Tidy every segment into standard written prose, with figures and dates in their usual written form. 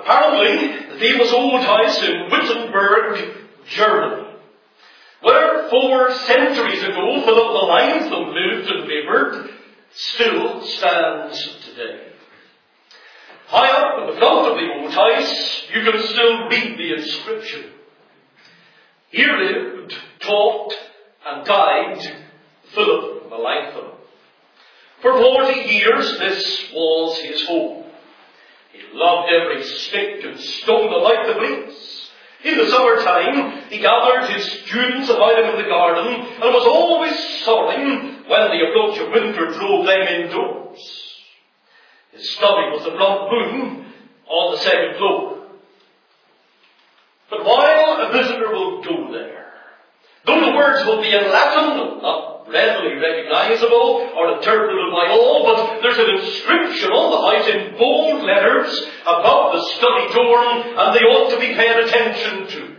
apparently the famous old house in Wittenberg, Germany, where 4 centuries ago Philip Melanchthon lived and laboured, still stands today. High up in the front of the old house, you can still read the inscription. Here lived, taught, and died Philip Melanchthon. For 40 years this was his home. He loved every stick and stone about the place. In the summertime, he gathered his students about him in the garden and was always sobbing when the approach of winter drove them indoors. His study was the front room on the 2nd floor. But while a visitor will go there, though the words will be in Latin, not readily recognizable or interpretable by all, but there's an inscription on the house in bold letters above the study door, and they ought to be paid attention to.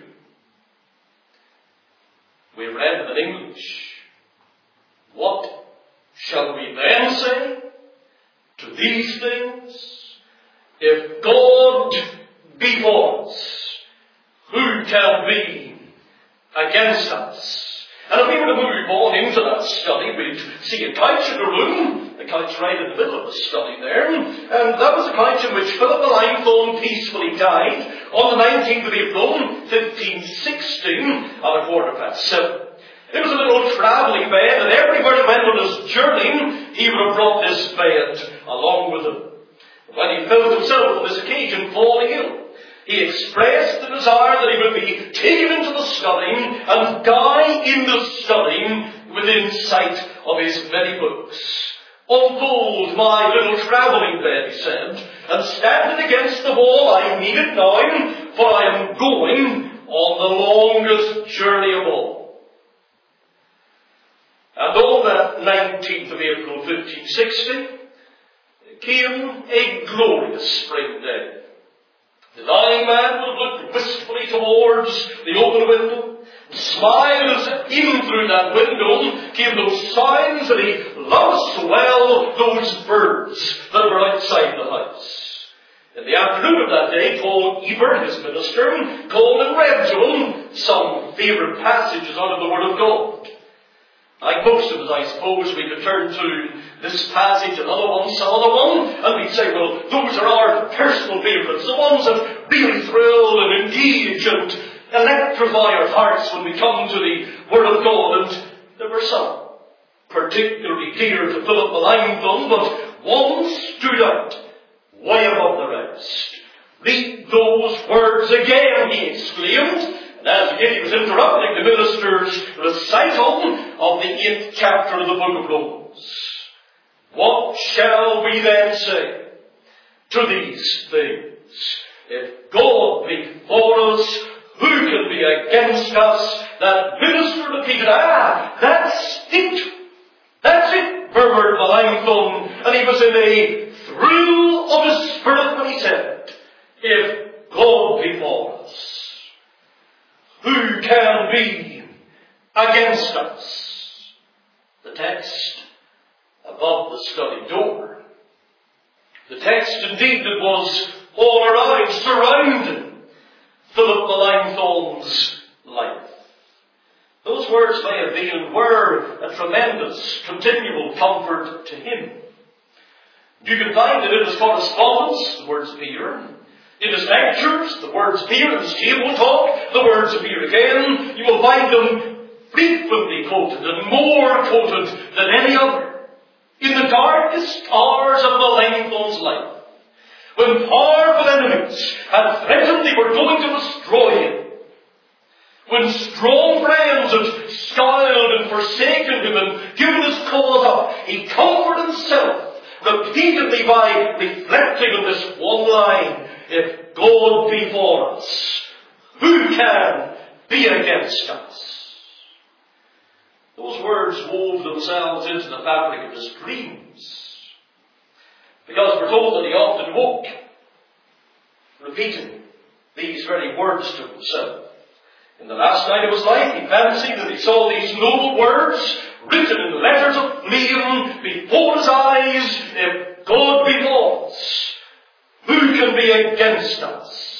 We read them in English. What shall we then say to these things? If God be for us, who can be against us? And if we were to move on into that study, we'd see a couch in the room, the couch right in the middle of the study there, and that was the couch in which Philip Melanchthon peacefully died on the 19th of April, 1516, at 7:15. It was a little travelling bed, and everywhere he went on his journey, he would have brought this bed along with him. When he felt himself on this occasion falling ill, he expressed the desire that he would be taken into the study and die in the study within sight of his very books. Unfold my little travelling bed, he said, and stand it against the wall. I need it now, for I am going on the longest journey of all. And on that 19th of April, 1560, came a glorious spring day. The dying man would have looked wistfully towards the open window, and smiled as in through that window came those sounds that he loved so well, those birds that were outside the house. In the afternoon of that day, Paul Eber, his minister, called and read to him some favourite passages out of the Word of God. Like most of us, I suppose, we could turn to this passage, another one, some other one, and we'd say, well, those are our personal favourites, the ones that really thrill and engage and electrify our hearts when we come to the Word of God. And there were some particularly dear to Philip Melanchthon, but one stood out way above the rest. Read those words again, he exclaimed. And as he was interrupting the minister's recital of the 8th chapter of the book of Romans, what shall we then say to these things? If God be for us, who can be against us? That minister repeated, that's it. That's it, murmured Melanchthon, and he was in a thrill of his spirit when he said, if God be for us, who can be against us? The text above the study door. The text indeed that was all around, surrounding Philip Melanchthon's life. Those words may have been and were a tremendous, continual comfort to him. You can find it in his correspondence, the words appear. In his lectures, the words appear. In his table talk, the words appear again. You will find them frequently quoted and more quoted than any other. In the darkest hours of Melanchthon's life, when powerful enemies had threatened they were going to destroy him, when strong friends had scowled and forsaken him and given his cause up, he comforted himself repeatedly by reflecting on this one line, if God be for us, who can be against us? Those words wove themselves into the fabric of his dreams, because we're told that he often woke repeating these very words to himself. In the last night of his life, he fancied that he saw these noble words written in letters of flame before his eyes, if God be for us, who can be against us?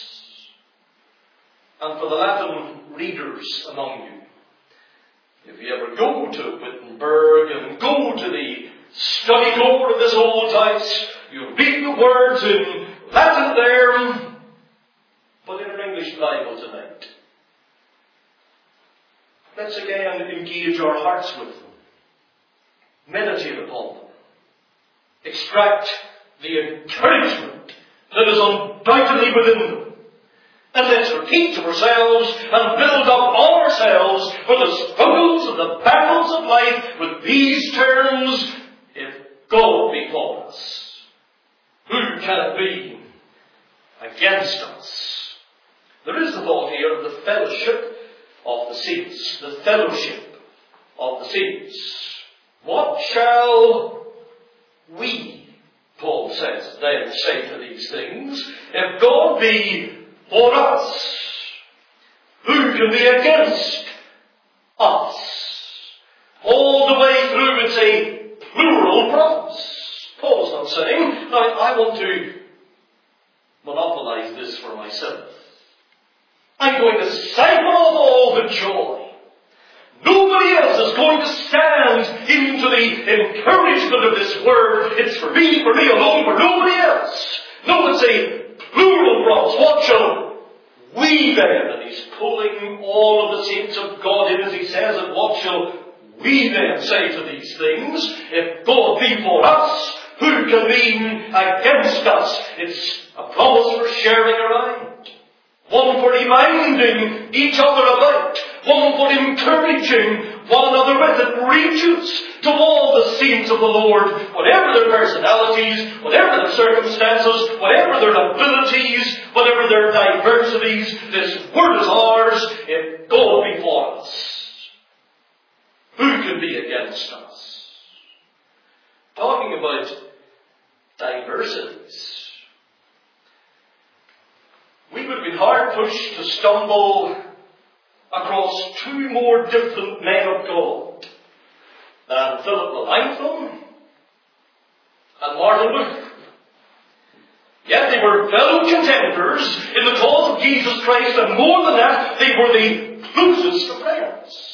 and for the Latin readers among you, if you ever go to Wittenberg and go to the study door of this old house, you read the words in Latin there, but in an English Bible tonight. Let's again engage our hearts with them. Meditate upon them. Extract the encouragement that is undoubtedly within them. And let's repeat to ourselves and build up ourselves for the struggles and the battles of life with these terms: if God be for us, who can be against us? There is the thought here of the fellowship of the saints. The fellowship of the saints. What shall we, Paul says, then say to these things? If God be for us, who can be against us? All the way through it's a plural promise. Paul's not saying, now I want to monopolize this for myself. I'm going to siphon off all the joy. Nobody else is going to stand into the encouragement of this word. It's for me alone, for nobody else. No, it's a plural promise. What shall we then? And he's pulling all of the saints of God in as he says it. What shall we then say to these things? If God be for us, who can be against us? It's a promise for sharing around. One for reminding each other about. One for encouraging one another with. It reaches to all the saints of the Lord, whatever their personalities, whatever their circumstances, whatever their abilities, whatever their diversities. This word is ours if God be for us. Who can be against us? Talking about diversities. We would have been hard pushed to stumble across two more different men of God than Philip Melanchthon and Martin Luther. Yet they were fellow contenders in the cause of Jesus Christ, and more than that, they were the closest of friends.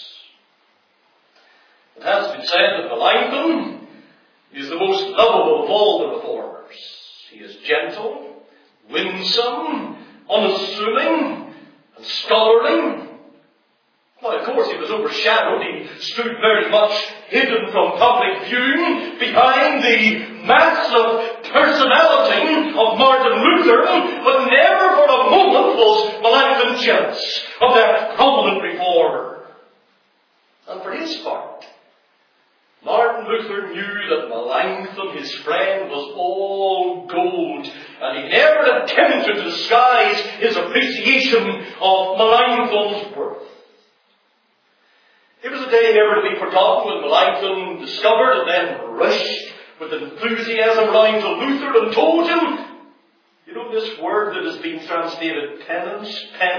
It has been said that Melanchthon is the most lovable of all the reformers. He is gentle, winsome, unassuming, and scholarly. Well, of course, he was overshadowed. He stood very much hidden from public view behind the massive personality of Martin Luther, but never for a moment was Melanchthon jealous of that prominent reformer. And for his part, Martin Luther knew that Melanchthon, his friend, was all gold, and he never attempted to disguise his appreciation of Melanchthon's worth. It was a day never to be forgotten when Melanchthon discovered and then rushed with enthusiasm round to Luther and told him, you know this word that has been translated penance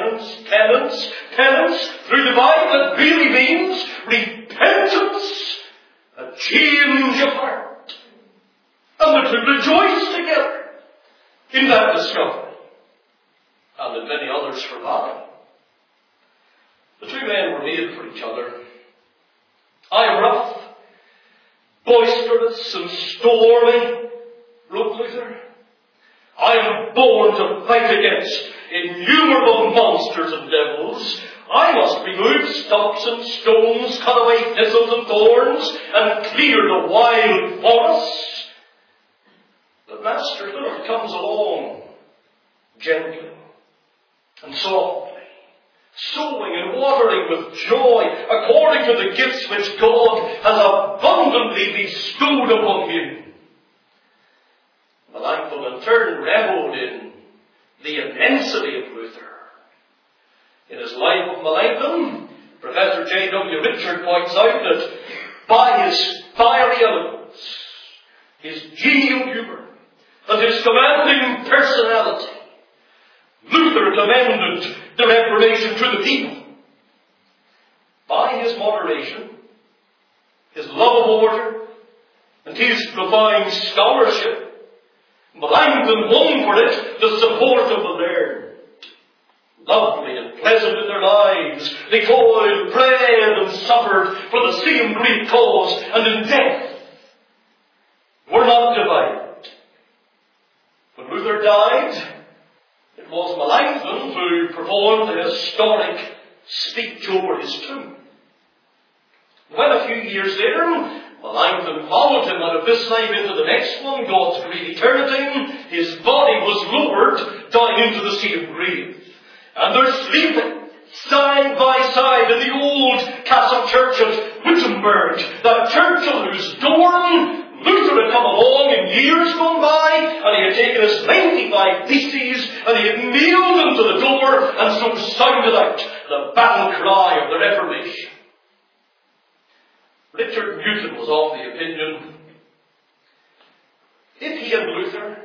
through the Bible, it really means repentance, a change of heart. And the two rejoiced together in that discovery. And that many others forgot. The two men were made for each other. I am rough, boisterous and stormy, wrote Luther. I am born to fight against innumerable monsters and devils. I must remove stumps and stones, cut away thistles and thorns, and clear the wild forests. But Master Philip comes along gently and softly, sowing and watering with joy according to the gifts which God has abundantly bestowed upon him. Melanchthon in turn revelled in the immensity of Luther. In his Life of Melanchthon, Professor J.W. Richard points out that by his fiery eloquence, his genial humour, and his commanding personality, Luther commended the Reformation to the people. By his moderation, his love of order, and his profound scholarship, Melanchthon won for it the support of the learned, lovely and pleasant in their lives. They toiled, prayed, and suffered for the same great cause, and in death were not divided. When Luther died, it was Melanchthon who performed the historic speech over his tomb. When a few years later, Melanchthon followed him out of this life into the next one, God's great eternity, his body was lowered down into the same grave. And they're sleeping side by side in the old castle church at Wittenberg, that church on whose door Luther had come along in years gone by, and he had taken his 95 Theses, and he had nailed them to the door, and so sounded out the battle cry of the Reformation. Richard Newton was of the opinion, if he and Luther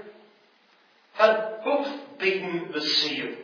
had both been the same,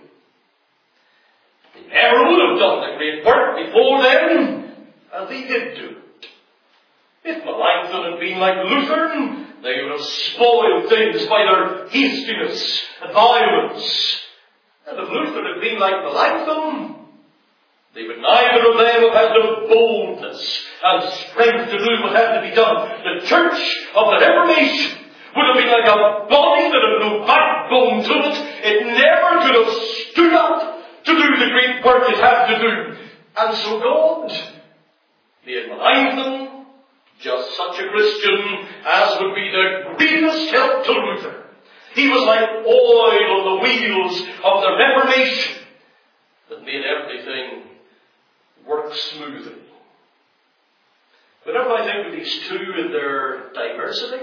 they never would have done the great work before them, and they did do it. If Melanchthon had been like Luther, they would have spoiled things by their hastiness and violence. And if Luther had been like Melanchthon, they would neither of them have had the boldness and strength to do what had to be done. The Church of the Reformation would have been like a body that had no backbone to it. It never could have stood up to do the great work it had to do. And so God made Melanchthon just such a Christian as would be the greatest help to Luther. He was like oil on the wheels of the Reformation that made everything work smoothly. Whenever I think of these two in their diversity,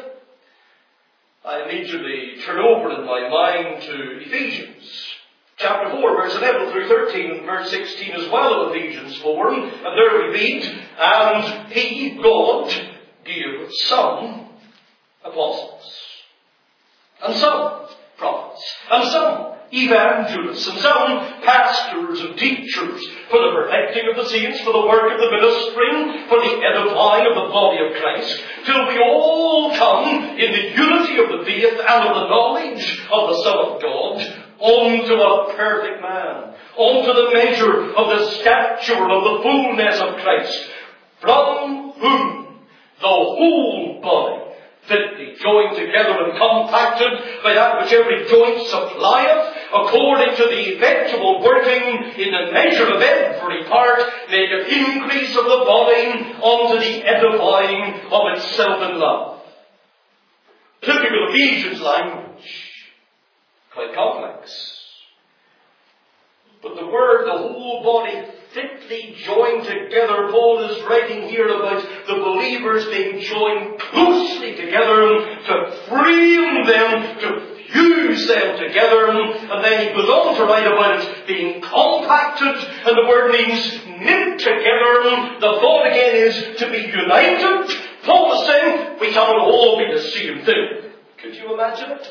I immediately turn over in my mind to Ephesians chapter 4, verse 11 through 13, and verse 16 as well of Ephesians 4. And there we read, and he, God, gave some apostles, and some prophets, and some evangelists, and some pastors and teachers, for the perfecting of the saints, for the work of the ministry, for the edifying of the body of Christ, till we all come in the unity of the faith and of the knowledge of the Son of God, unto a perfect man, unto the measure of the stature of the fullness of Christ, from whom the whole body, fitly joined together and compacted by that which every joint supplieth, according to the effectual working in the measure of every part, maketh increase of the body unto the edifying of itself in love. Typical Ephesians language, quite complex. But the word, the whole body fitly joined together, Paul is writing here about the believers being joined closely together to frame them, to fuse them together. And then he goes on to write about it being compacted, and the word means knit together. The thought again is to be united. Paul is saying we cannot all be the same thing. Could you imagine it?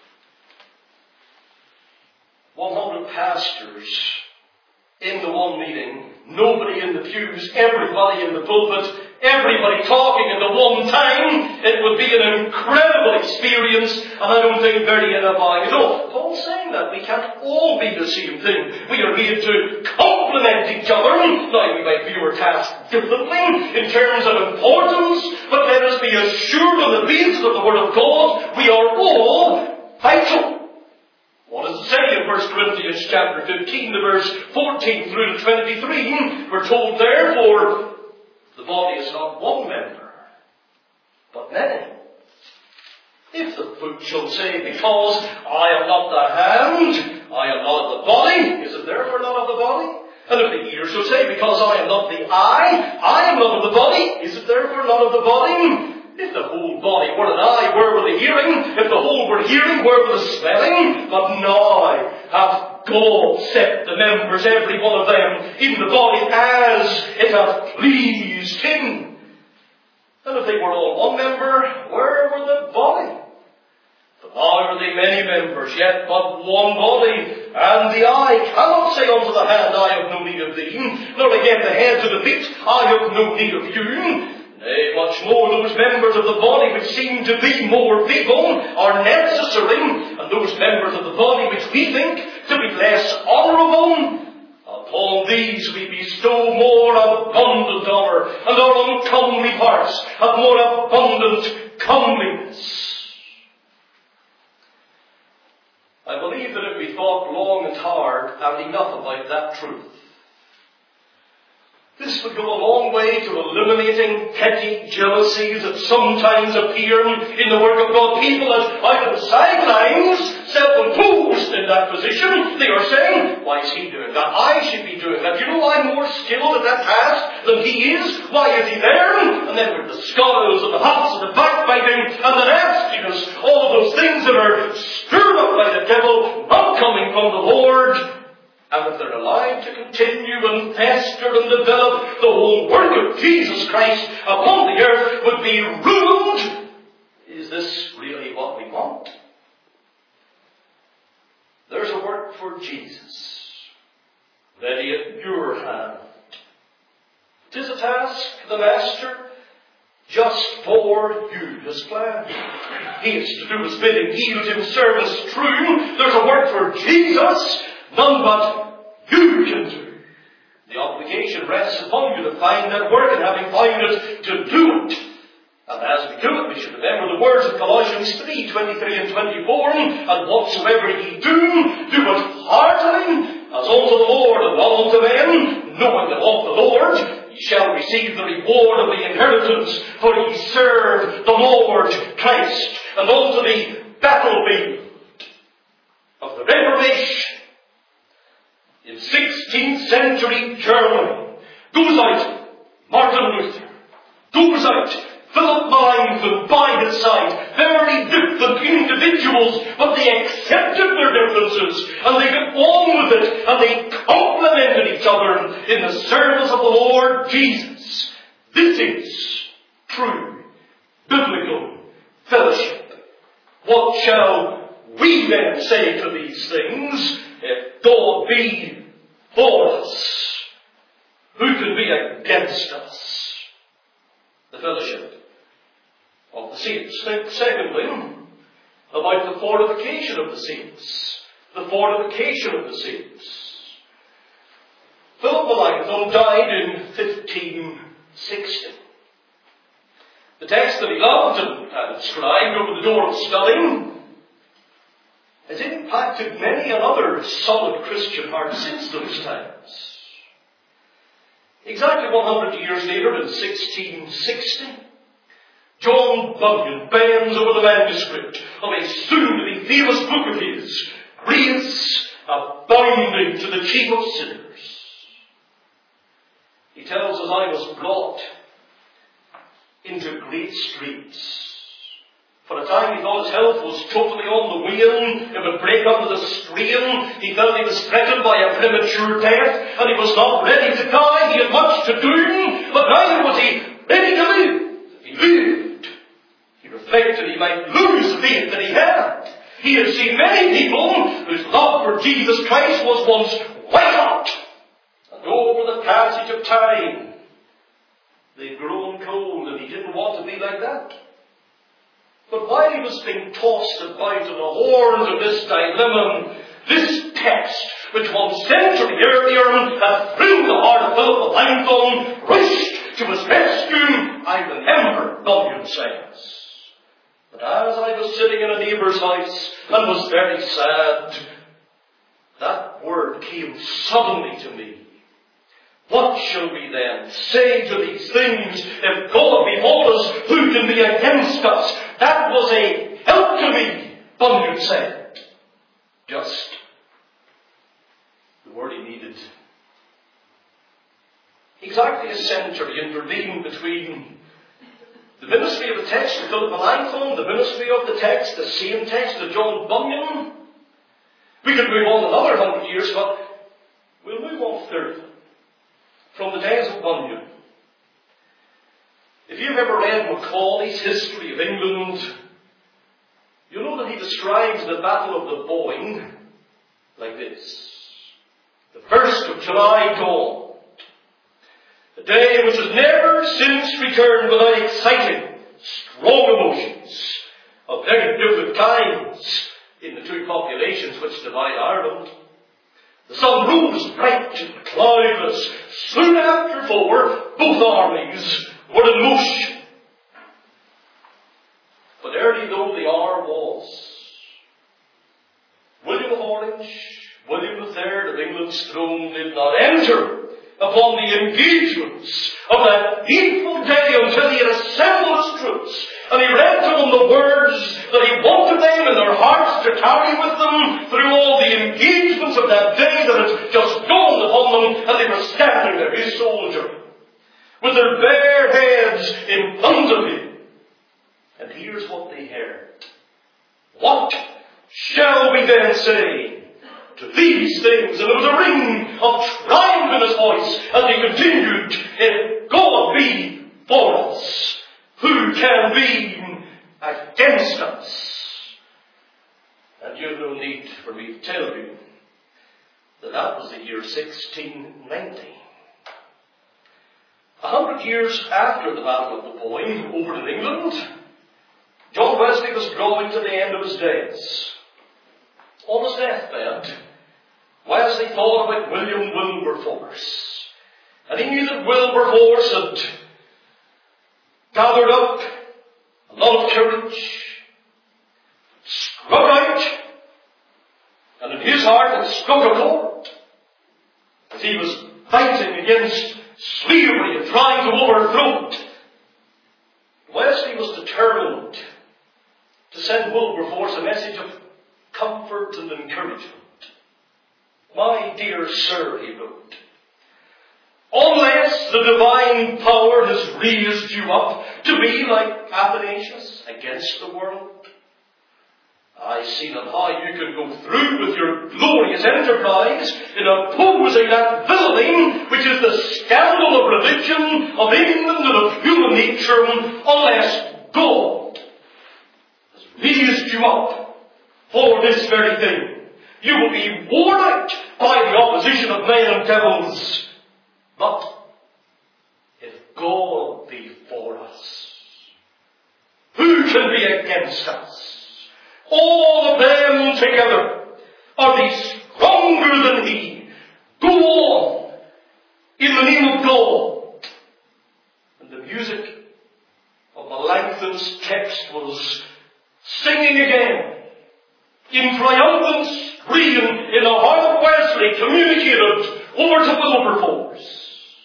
100 pastors in the one meeting, nobody in the pews, everybody in the pulpit, everybody talking at the one time. It would be an incredible experience, and I don't think very edifying at all. Paul's saying that we can't all be the same thing. We are made to complement each other. Now, we might view our task differently in terms of importance, but let us be assured on the basis of the Word of God, we are all vital. What does it say in 1 Corinthians chapter 15, the verse 14 through to 23? We're told, therefore, the body is not one member, but many. If the foot shall say, because I am not the hand, I am not of the body, is it therefore not of the body? And if the ear shall say, because I am not the eye, I am not of the body, is it therefore not of the body? If the whole body were an eye, where were the hearing? If the whole were hearing, where were the smelling? But now hath God set the members, every one of them, in the body as it hath pleased him. And if they were all one member, where were the body? But now are they many members, yet but one body. And the eye cannot say unto the hand, I have no need of thee, nor again the head to the feet, I have no need of you. Nay, much more those members of the body which seem to be more feeble are necessary, and those members of the body which we think to to be less honourable, upon these we bestow more abundant honour, and our uncomely parts have more abundant comeliness. I believe that if we thought long and hard and enough about that truth, this would go a long way to eliminating petty jealousies that sometimes appear in the work of God. People that out of the sidelines, self-imposed in that position, they are saying, why is he doing that? I should be doing that. You know, I'm more skilled at that task than he is. Why is he there? And then with the scowls and the huffs and the backbiting and the nastiness, all of those things that are stirred up by the devil, not coming from the Lord. And if they're allowed to continue and fester and develop, the whole work of Jesus Christ upon the earth would be ruined. Is this really what we want? There's a work for Jesus, ready at your hand. 'Tis a task, the Master, just for you, his plan. He is to do his bidding, yield him service true. There's a work for Jesus, none but you can do. The obligation rests upon you to find that work, and having found it, to do it. And as we do it, we should remember the words of Colossians 3:23 and 24, and whatsoever ye do, do it heartily, as unto the Lord and not unto men, knowing that of the Lord ye shall receive the reward of the inheritance, for ye serve the Lord Christ. And unto the battlefield of the Reformation in 16th century Germany goes out Martin Luther, goes out Philip Melanchthon by his side, very different individuals, but they accepted their differences and they got on with it and they complemented each other in the service of the Lord Jesus. This is true biblical fellowship. What shall we then say to these things? If God be for us, who can be against us? The fellowship of the saints. Think secondly about the fortification of the saints. The fortification of the saints. Philip Melanchthon died in 1560. The text that he loved and had inscribed over the door of his study has impacted many another solid Christian heart since those times. Exactly 100 years later, in 1660, John Bunyan bends over the manuscript of a soon-to-be famous book of his, Grace Abounding to the Chief of Sinners. He tells us, I was brought into great straits. For a time he thought his health was totally on the wane. It would break under the strain. He felt he was threatened by a premature death, and he was not ready to die. He had much to do, but neither was he ready to live. If he lived, he reflected he might lose the faith that he had. He had seen many people whose love for Jesus Christ was once white hot, and over the passage of time, they'd grown cold, and he didn't want to be like that. But while he was being tossed about in the horns of this dilemma, this text, which 1 century earlier had thrilled the heart of Philip Melanchthon, rushed to his rescue. I remember, Bunyan says, that as I was sitting in a neighbour's house and was very sad, that word came suddenly to me. What shall we then say to these things? If God be for us, who can be against us? That was a help to me, Bunyan said. Just the word he needed. Exactly a century intervened between the ministry of the text of Philip Melanchthon, the ministry of the text, the same text of John Bunyan. We could move on another 100 years, but we'll move on 30. From the days of Bunyan. If you've ever read Macaulay's History of England, you'll know that he describes the Battle of the Boyne like this. The 1st of July dawned. A day which has never since returned without exciting, strong emotions of very different kinds in the two populations which divide Ireland. The sun rose bright and cloudless. Soon after 4, both armies were in motion. But early though the hour was, William of Orange, William III of England's throne, did not enter upon the engagements of that hateful day until he had assembled his troops, and he read to them the words that he wanted them in their hearts to carry with them through all the engagements of that day that had just dawned upon them, and they were standing there, his soldier, with their bare heads in front of him. And here's what they heard. What shall we then say to these things? And there was a ring of triumph in his voice as he continued, if God be for us, who can be against us? And you have no need for me to tell you that that was the year 1690. 100 years after the Battle of the Boyne over in England, John Wesley was drawing to the end of his days. On his deathbed, Wesley thought about William Wilberforce. And he knew that Wilberforce had gathered up a lot of courage, struck out, and in his heart had struck a chord as he was fighting against slavery and trying to overthrow it. Wesley was determined to send Wilberforce a message of comfort and encouragement. My dear sir, he wrote, unless the divine power has raised you up to be like Athanasius against the world, I see not how you can go through with your glorious enterprise in opposing that villainy which is the scandal of religion, of England, and of human nature, unless God has raised you up for this very thing. You will be worn out by the opposition of men and devils. But if God be for us, who can be against us? All of them together are they stronger than he. Go on in the name of God. And the music of Melanchthon's text was singing again in triumphant scream in the heart of Wesley, communicated over to Wilberforce.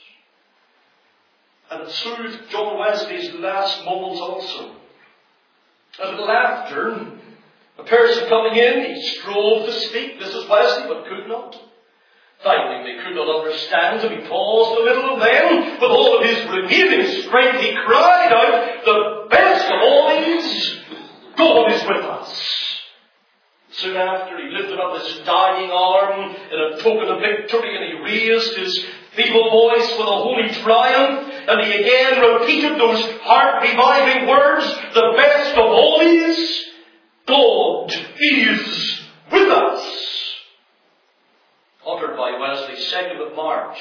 And it soothed John Wesley's last moments also. A little after, a person coming in, he strove to speak. This is Wesley, but could not. Finding they could not understand him, he paused a little, and then, with all of his remaining strength, he cried out, the best of all these, God is with us. Soon after, he lifted up his dying arm in a token of victory, and he raised his feeble voice with a holy triumph, and he again repeated those heart-reviving words, the best of all these, God is with us. Uttered by Wesley, 2nd of March,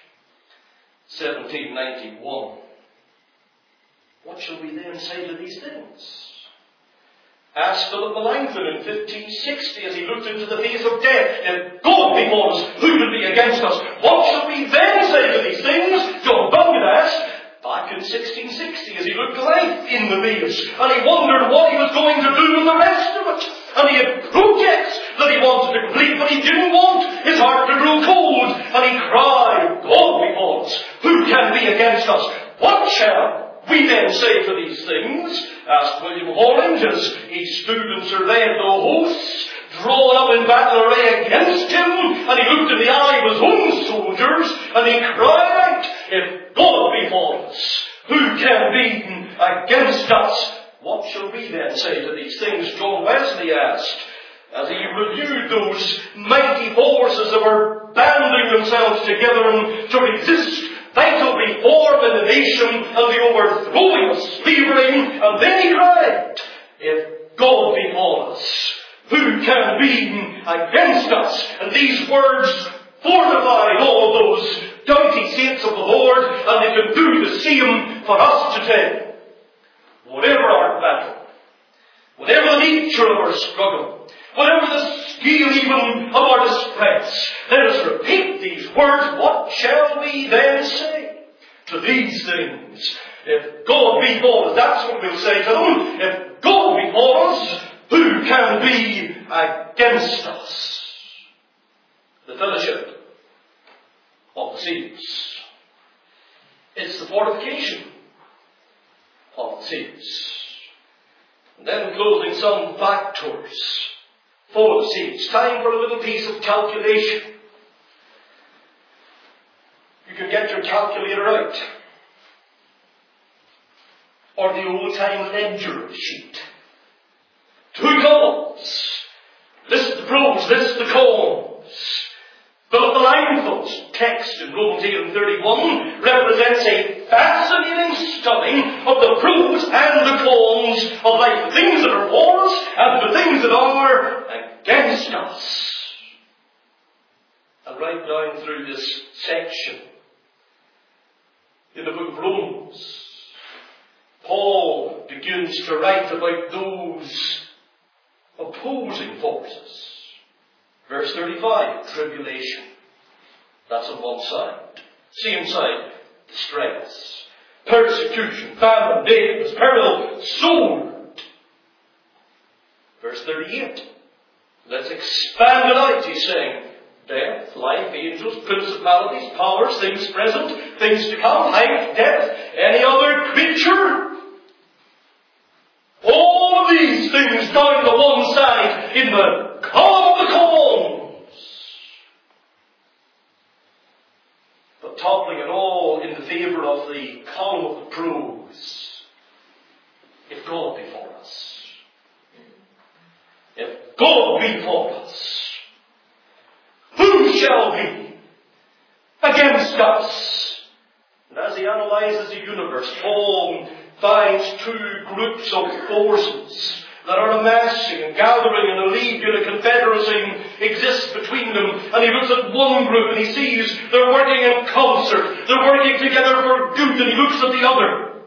1791. What shall we then say to these things? Asked Philip Melanchthon in 1560 as he looked into the face of death, if God be for us, who will be against us? What shall we then say to these things? John Bunyan asked back in 1660 as he looked life in the face, and he wondered what he was going to do with the rest of it. And he had projects that he wanted to complete, but he didn't want his heart to grow cold. And he cried, God be for us, who can be against us? What shall we then say to these things? Asked William of Orange as he stood and surveyed the hosts drawn up in battle array against him, and he looked in the eye of his own soldiers, and he cried out, if God be for us, who can be against us? What shall we then say to these things? John Wesley asked, as he reviewed those mighty forces that were banding themselves together to resist vital reform in the nation and the overthrowing of slavery. And then he cried, if God be for us, who can be against us? And these words fortified all of those doughty saints of the Lord, and they can do the same for us today. Whatever our battle, whatever the nature of our struggle, whatever the scale even of our distress, let us repeat these words. What shall we then say to these things? If God be for us, that's what we'll say to them. If God be for us, who can be against us? The fellowship of the saints. It's the fortification of the saints. And then closing some factors for the saints. Time for a little piece of calculation. You can get your calculator out. Or the old-time ledger sheet. 2 columns. List the pros, list the cons. But the line text in Romans 8:31 represents a fascinating study of the pros and the cons of life. The things that are for us and the things that are against us. And right down through this section in the book of Romans, Paul begins to write about those opposing forces. Verse 35, tribulation. That's on one side. Same side, distress, persecution, famine, nakedness, peril, sword. Verse 38. Let's expand it out, he's saying. Death, life, angels, principalities, powers, things present, things to come, height, depth, any other creature. All of these things down to one side in the column of the cons. But toppling it all in the favour of the column of the pros. If God be for us. If God be for us. Who shall be against us? And as he analyses the universe, Paul finds 2 groups of forces that are amassing and gathering, and a league and a confederacy exists between them. And he looks at one group and he sees they're working in concert. They're working together for good, and he looks at the other.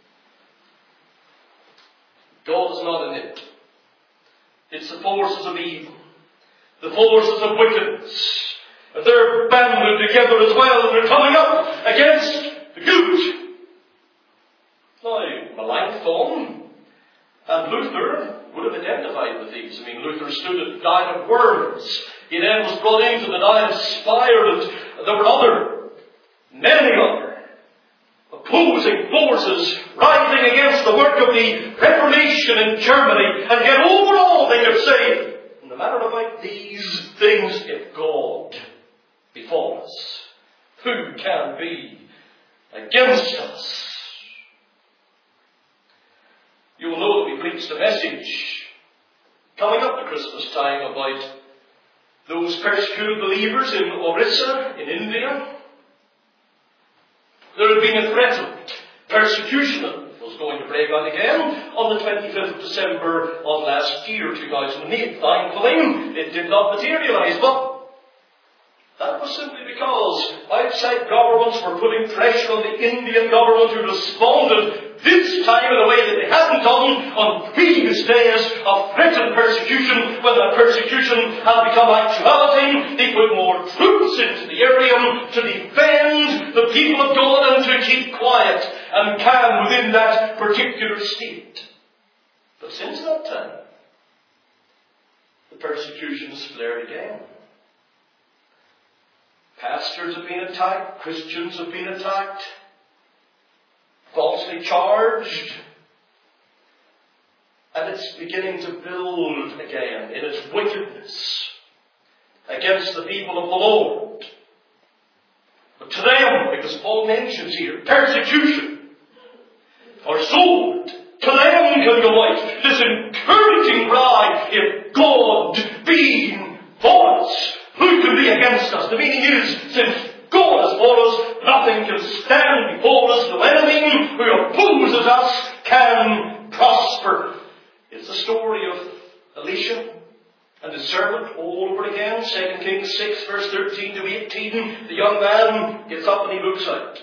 God is not in it. It's the forces of evil. The forces of wickedness. And they're banded together as well, and they're coming up against the good. Now, Melanchthon and Luther would have identified with these. I mean, Luther stood at the Diet of Worms. He then was brought into the Diet of Speyer, and there were many other opposing forces rising against the work of the Reformation in Germany. And yet overall they could say, no matter about these things, if God be for us, who can be against us? You will know that we preached a message coming up to Christmas time about those persecuted believers in Orissa, in India. There had been a threatened persecution that was going to break out again on the 25th of December of last year, 2008. Thankfully, it did not materialize, but that was simply because outside governments were putting pressure on the Indian government, who responded this time in a way that they hadn't done on previous days of threatened persecution. When that persecution had become actuality, they put more troops into the area to defend the people of God and to keep quiet and calm within that particular state. But since that time, the persecution has flared again. Pastors have been attacked, Christians have been attacked, falsely charged, and it's beginning to build again in its wickedness against the people of the Lord. But to them, because Paul mentions here, persecution or sword, to them can go out this encouraging cry, if God be for us, who can be against us? The meaning is, since God is for us, nothing can stand before us. No enemy who opposes us can prosper. It's the story of Elisha and his servant all over again. 2 Kings 6 verse 13 to 18. The young man gets up and he looks out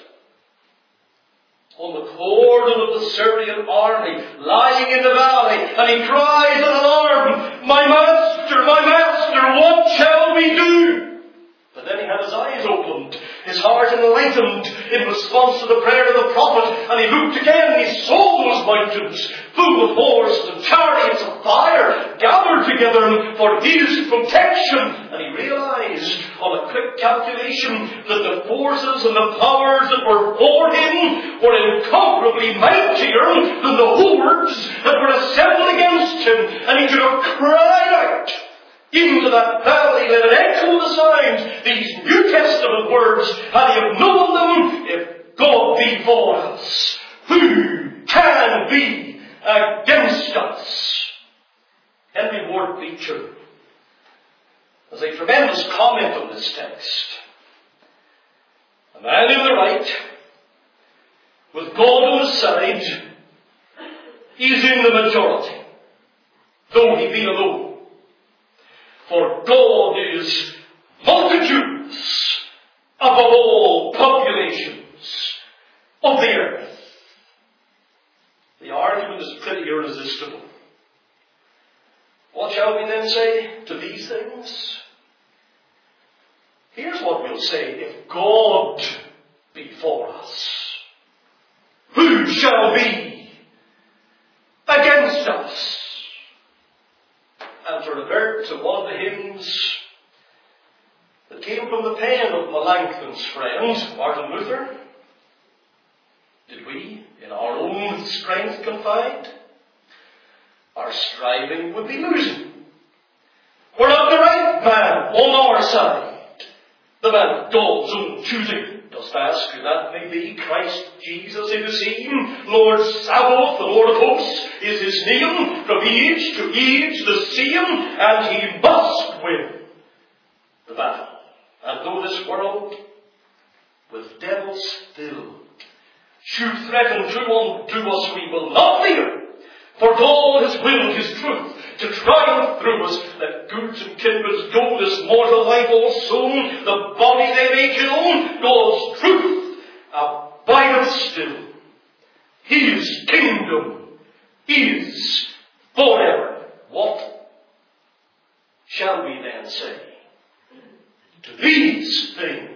on the cordon of the Syrian army lying in the valley, and he cries in alarm, my master, heart enlightened in response to the prayer of the prophet, and he looked again and he saw those mountains full of horses and chariots of fire gathered together for his protection. And he realized on a quick calculation that the forces and the powers that were for him were incomparably mightier than the hordes that were assembled against him. And he could have cried out into that valley, let it echo the sound, these New Testament words, had he have known them, if God be for us, who can be against us? Henry Ward Beecher has a tremendous comment on this text. A man in the right, with God on his side, is in the majority, though he be alone. For God is multitudes above all populations of the earth. The argument is pretty irresistible. What shall we then say to these things? Here's what we'll say: if God be for us, who shall be against us? And to revert to one of the hymns that came from the pen of Melanchthon's friend, Martin Luther: did we in our own strength confide, our striving would be losing. We're not the right man on our side, the man of God's own choosing. Dost ask who that may be? Christ Jesus in the scene, Lord Sabaoth, the Lord of hosts, is his name. From age to age the same, and he must win the battle. And though this world, with devils filled, should threaten to undo us, we will not fear. For God has willed his truth to triumph through us. Let goods and kindreds go, this mortal life all soon, the body they may kill. God's truth abideth still. His kingdom is forever. What shall we then say to these things?